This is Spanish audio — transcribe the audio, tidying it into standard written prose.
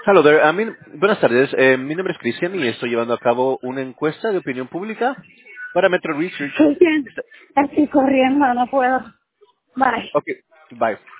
Hello there. Buenas tardes. Mi nombre es Cristian y estoy llevando a cabo una encuesta de opinión pública para Metro Research. Muy bien. Está- Estoy corriendo, no puedo. Bye. Ok, bye.